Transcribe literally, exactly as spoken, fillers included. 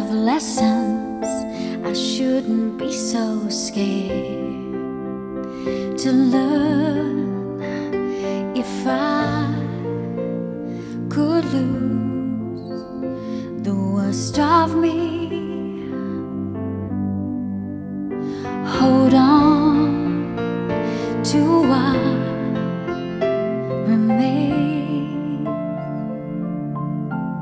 of lessons. I shouldn't be so scared to learn. If I could lose the worst of me,